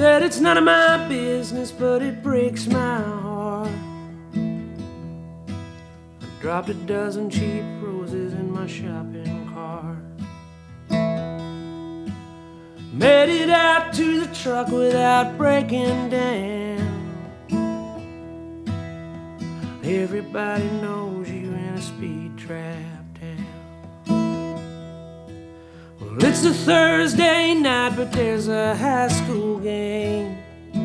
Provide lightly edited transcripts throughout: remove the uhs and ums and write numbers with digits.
Said it's none of my business, but it breaks my heart. I dropped a dozen cheap roses in my shopping cart. Made it out to the truck without breaking down. Everybody knows you in a speed trap town. Well, it's a Thursday night, but there's a high school game.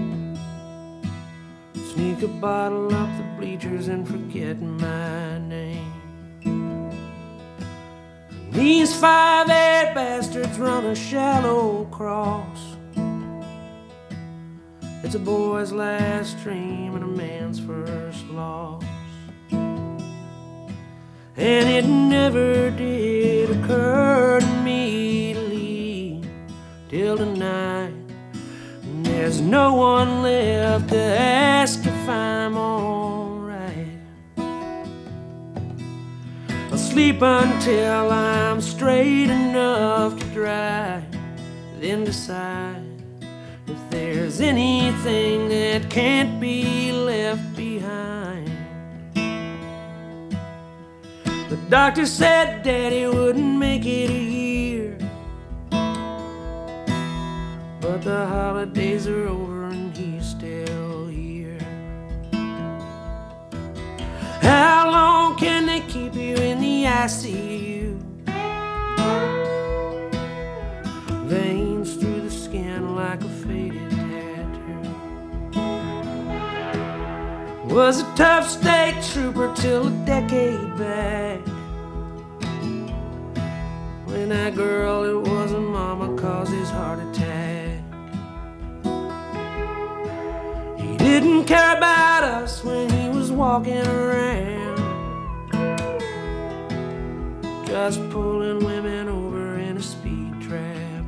Sneak a bottle up the bleachers and forget my name. These 5'8" bastards run a shallow cross. It's a boy's last dream and a man's first loss. And it never did occur to me to leave till tonight. And there's no one left to ask if I'm alright. I'll sleep until I'm straight enough to drive, then decide if there's anything that can't be left behind. The doctor said Daddy wouldn't make it a year, but the holidays are over and he's still here. How long can they keep you in the ICU? Veins through the skin like a faded tattoo. Was a tough state trooper till a decade back, when that girl, it wasn't mama, caused his heart attack. He didn't care about us when he was walking around, just pulling women over in a speed trap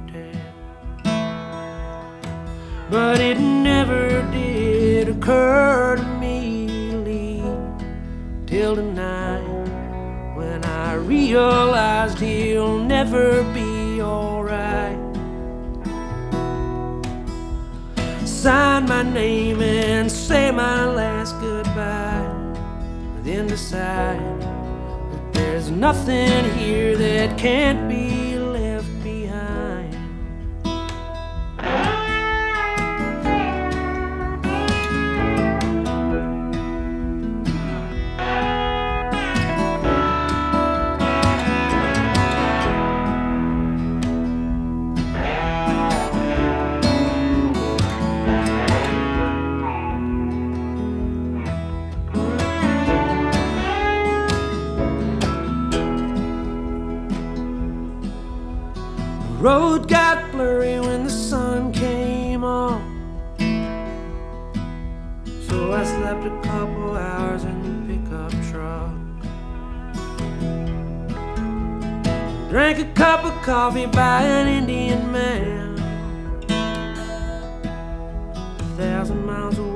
town. But it never did occur to me to leave till tonight, when I realized he'll never be alright. Sign my name and say my last goodbye, then decide that there's nothing here that can't be left behind. The road got blurry when the sun came on, so I slept a couple hours in the pickup truck. Drank a cup of coffee by an Indian man 1,000 miles away